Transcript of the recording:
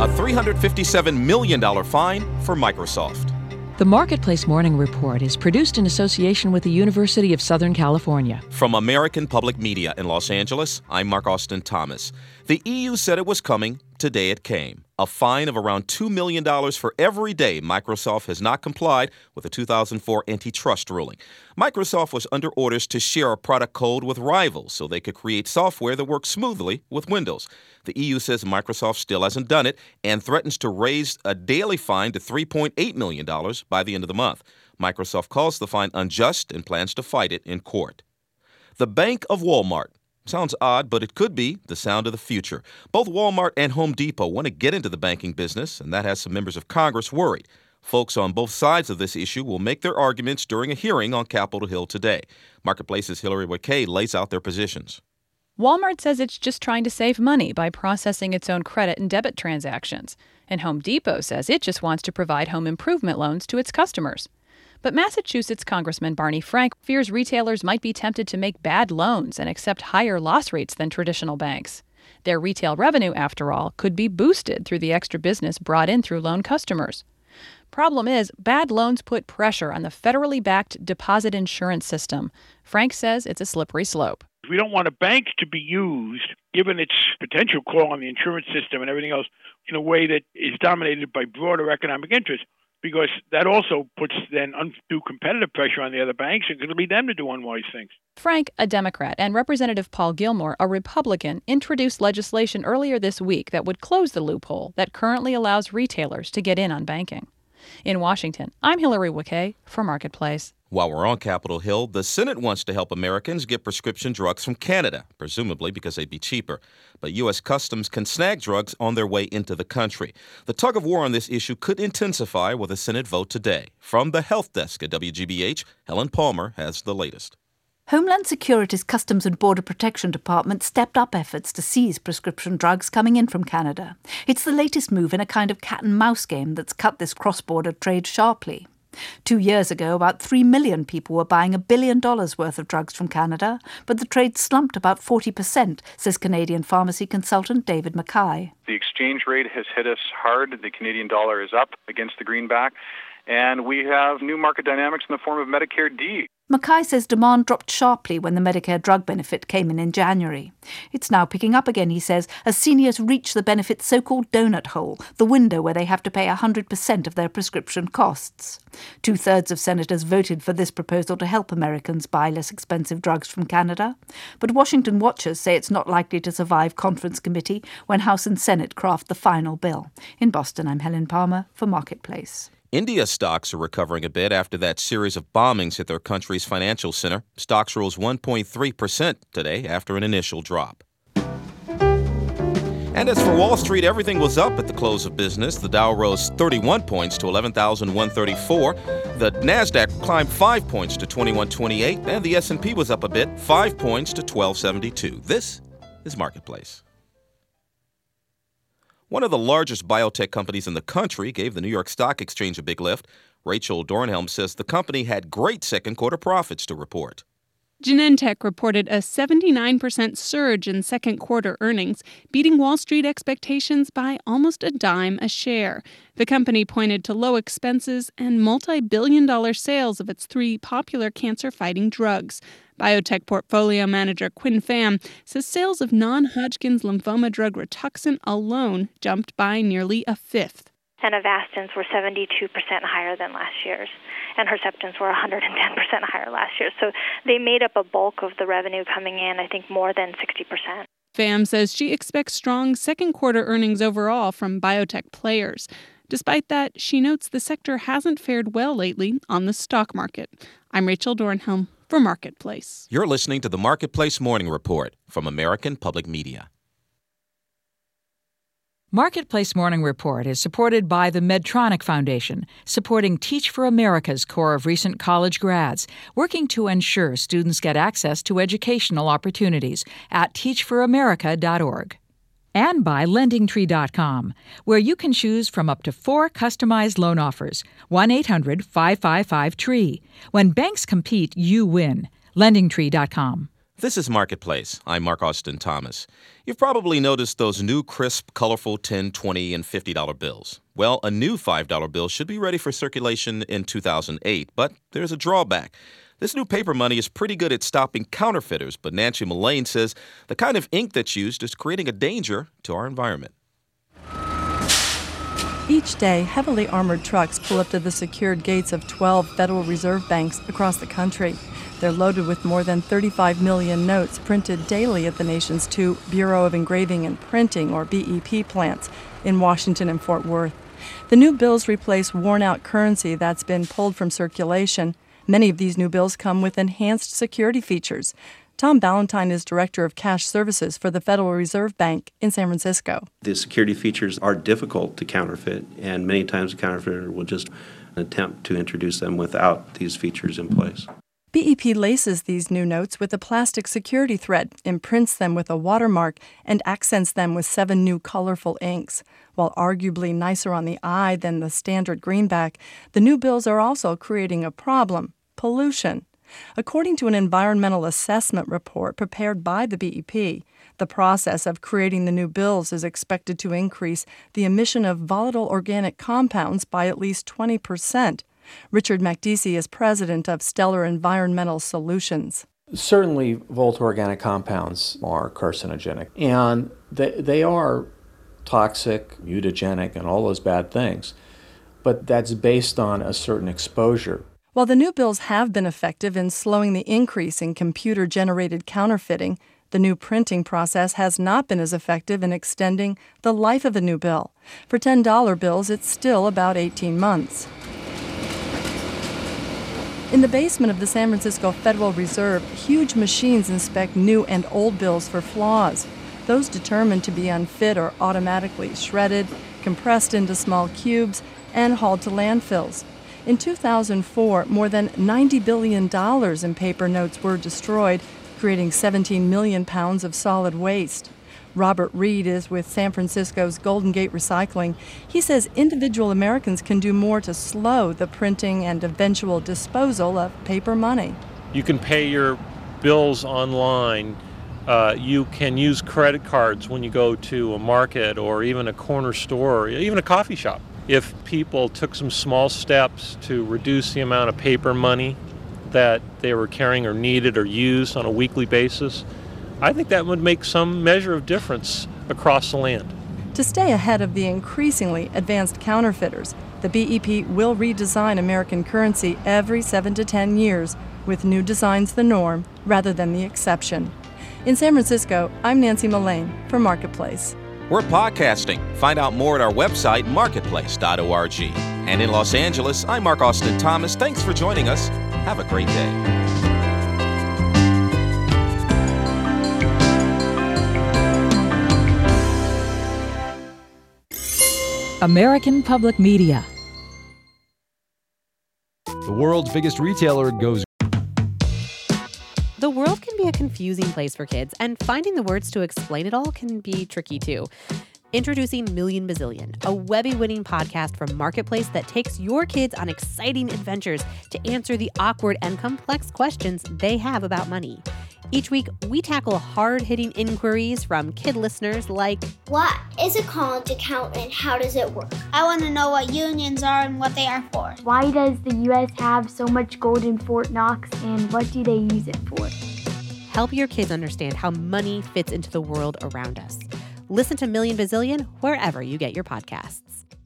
A $357 million fine for Microsoft. The Marketplace Morning Report is produced in association with the University of Southern California. From American Public Media in Los Angeles, I'm Mark Austin Thomas. The EU said it was coming. Today it came. A fine of around $2 million for every day Microsoft has not complied with the 2004 antitrust ruling. Microsoft was under orders to share a product code with rivals so they could create software that works smoothly with Windows. The EU says Microsoft still hasn't done it and threatens to raise a daily fine to $3.8 million by the end of the month. Microsoft calls the fine unjust and plans to fight it in court. The Bank of Walmart. Sounds odd, but it could be the sound of the future. Both Walmart and Home Depot want to get into the banking business, and that has some members of Congress worried. Folks on both sides of this issue will make their arguments during a hearing on Capitol Hill today. Marketplace's Hillary Wakay lays out their positions. Walmart says it's just trying to save money by processing its own credit and debit transactions. And Home Depot says it just wants to provide home improvement loans to its customers. But Massachusetts Congressman Barney Frank fears retailers might be tempted to make bad loans and accept higher loss rates than traditional banks. Their retail revenue, after all, could be boosted through the extra business brought in through loan customers. Problem is, bad loans put pressure on the federally backed deposit insurance system. Frank says it's a slippery slope. We don't want a bank to be used, given its potential call on the insurance system and everything else, in a way that is dominated by broader economic interests, because that also puts then undue competitive pressure on the other banks and could lead them to do unwise things. Frank, a Democrat, and Representative Paul Gilmore, a Republican, introduced legislation earlier this week that would close the loophole that currently allows retailers to get in on banking. In Washington, I'm Hillary Wakay for Marketplace. While we're on Capitol Hill, the Senate wants to help Americans get prescription drugs from Canada, presumably because they'd be cheaper. But U.S. Customs can snag drugs on their way into the country. The tug of war on this issue could intensify with a Senate vote today. From the Health Desk at WGBH, Helen Palmer has the latest. Homeland Security's Customs and Border Protection Department stepped up efforts to seize prescription drugs coming in from Canada. It's the latest move in a kind of cat-and-mouse game that's cut this cross-border trade sharply. 2 years ago, about 3 million people were buying $1 billion worth of drugs from Canada, but the trade slumped about 40%, says Canadian pharmacy consultant David Mackay. The exchange rate has hit us hard. The Canadian dollar is up against the greenback, and we have new market dynamics in the form of Medicare D. Mackay says demand dropped sharply when the Medicare drug benefit came in January. It's now picking up again, he says, as seniors reach the benefit's so-called donut hole, the window where they have to pay 100% of their prescription costs. 2/3 of senators voted for this proposal to help Americans buy less expensive drugs from Canada. But Washington watchers say it's not likely to survive conference committee when House and Senate craft the final bill. In Boston, I'm Helen Palmer for Marketplace. India stocks are recovering a bit after that series of bombings hit their country's financial center. Stocks rose 1.3% today after an initial drop. And as for Wall Street, everything was up at the close of business. The Dow rose 31 points to 11,134. The Nasdaq climbed 5 points to 2128, and the S&P was up a bit, 5 points to 1272. This is Marketplace. One of the largest biotech companies in the country gave the New York Stock Exchange a big lift. Rachel Dornhelm says the company had great second quarter profits to report. Genentech reported a 79% surge in second quarter earnings, beating Wall Street expectations by almost a dime a share. The company pointed to low expenses and multi-billion-dollar sales of its 3 popular cancer-fighting drugs. Biotech portfolio manager Quinn Pham says sales of non-Hodgkin's lymphoma drug Rituxan alone jumped by nearly a fifth. And Avastins were 72% higher than last year's, and Herceptins were 110% higher last year. So they made up a bulk of the revenue coming in, I think more than 60%. Pham says she expects strong second quarter earnings overall from biotech players. Despite that, she notes the sector hasn't fared well lately on the stock market. I'm Rachel Dornhelm for Marketplace. You're listening to the Marketplace Morning Report from American Public Media. Marketplace Morning Report is supported by the Medtronic Foundation, supporting Teach for America's core of recent college grads, working to ensure students get access to educational opportunities at teachforamerica.org. And by LendingTree.com, where you can choose from up to 4 customized loan offers. 1-800-555-TREE. When banks compete, you win. LendingTree.com. This is Marketplace. I'm Mark Austin Thomas. You've probably noticed those new crisp, colorful $10, $20, and $50 bills. Well, a new $5 bill should be ready for circulation in 2008, but there's a drawback. This new paper money is pretty good at stopping counterfeiters, but Nancy Mullane says the kind of ink that's used is creating a danger to our environment. Each day, heavily armored trucks pull up to the secured gates of 12 Federal Reserve banks across the country. They're loaded with more than 35 million notes printed daily at the nation's two Bureau of Engraving and Printing, or BEP, plants in Washington and Fort Worth. The new bills replace worn-out currency that's been pulled from circulation. Many of these new bills come with enhanced security features. Tom Ballantyne is Director of Cash Services for the Federal Reserve Bank in San Francisco. The security features are difficult to counterfeit, and many times a counterfeiter will just attempt to introduce them without these features in place. BEP laces these new notes with a plastic security thread, imprints them with a watermark, and accents them with 7 new colorful inks. While arguably nicer on the eye than the standard greenback, the new bills are also creating a problem: pollution. According to an environmental assessment report prepared by the BEP, the process of creating the new bills is expected to increase the emission of volatile organic compounds by at least 20%. Richard Makdisi is president of Stellar Environmental Solutions. Certainly, volatile organic compounds are carcinogenic, and they are toxic, mutagenic, and all those bad things. But that's based on a certain exposure. While the new bills have been effective in slowing the increase in computer-generated counterfeiting, the new printing process has not been as effective in extending the life of a new bill. For $10 bills, it's still about 18 months. In the basement of the San Francisco Federal Reserve, huge machines inspect new and old bills for flaws. Those determined to be unfit are automatically shredded, compressed into small cubes, and hauled to landfills. In 2004, more than $90 billion in paper notes were destroyed, creating 17 million pounds of solid waste. Robert Reed is with San Francisco's Golden Gate Recycling. He says individual Americans can do more to slow the printing and eventual disposal of paper money. You can pay your bills online. You can use credit cards when you go to a market or even a corner store or even a coffee shop. If people took some small steps to reduce the amount of paper money that they were carrying or needed or used on a weekly basis, I think that would make some measure of difference across the land. To stay ahead of the increasingly advanced counterfeiters, the BEP will redesign American currency every 7 to 10 years, with new designs the norm rather than the exception. In San Francisco, I'm Nancy Mullane for Marketplace. We're podcasting. Find out more at our website, marketplace.org. And in Los Angeles, I'm Mark Austin Thomas. Thanks for joining us. Have a great day. American Public Media. The world's biggest retailer goes. The world can be a confusing place for kids, and finding the words to explain it all can be tricky too. Introducing Million Bazillion, a Webby-winning podcast from Marketplace that takes your kids on exciting adventures to answer the awkward and complex questions they have about money. Each week, we tackle hard-hitting inquiries from kid listeners like, what is a college account and how does it work? I want to know what unions are and what they are for. Why does the U.S. have so much gold in Fort Knox and what do they use it for? Help your kids understand how money fits into the world around us. Listen to Million Bazillion wherever you get your podcasts.